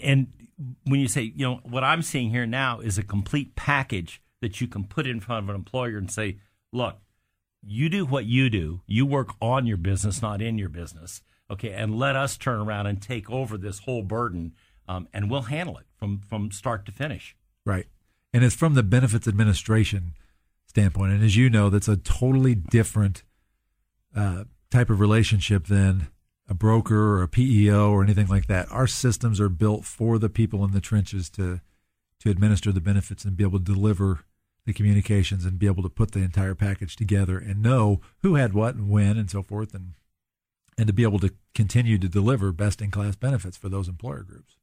And when you say, what I'm seeing here now is a complete package that you can put in front of an employer and say, look, you do what you do. You work on your business, not in your business. Okay, and let us turn around and take over this whole burden, and we'll handle it from start to finish. Right. And it's from the benefits administration standpoint. And as you know, that's a totally different type of relationship than a broker or a PEO or anything like that. Our systems are built for the people in the trenches to administer the benefits and be able to deliver the communications and be able to put the entire package together and know who had what and when and so forth, and to be able to continue to deliver best-in-class benefits for those employer groups.